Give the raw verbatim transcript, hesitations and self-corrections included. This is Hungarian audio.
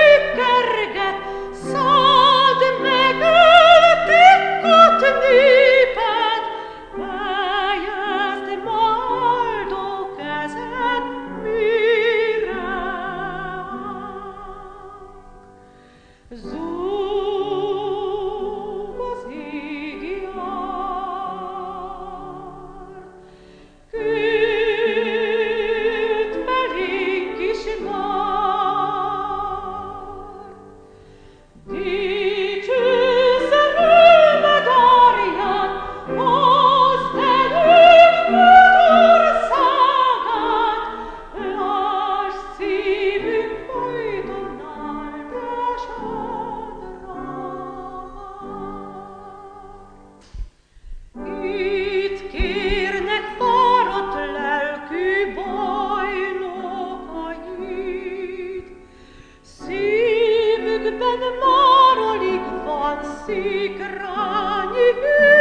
kerget, szálld meg el, tikkat néped, fejezd maldó kezed, mire zúg az ég jár. Küld felénk is már, dicső szerelmed árján, hozd előbb földországát, lásd szívünk folyton áldását rád. Itt kérnek fáradt lelkű bajnokait, szívükben már alig van szikrányi hő.